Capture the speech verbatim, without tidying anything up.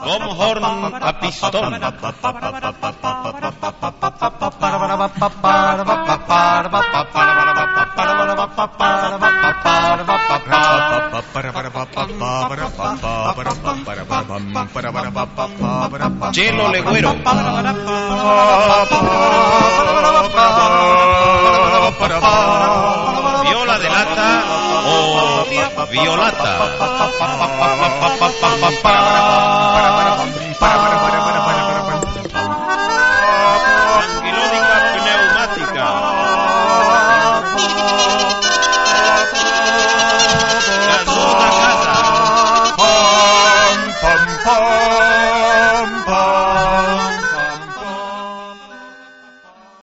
Gomhorn a pistón. Chelo legüero. Viola de lata o violata.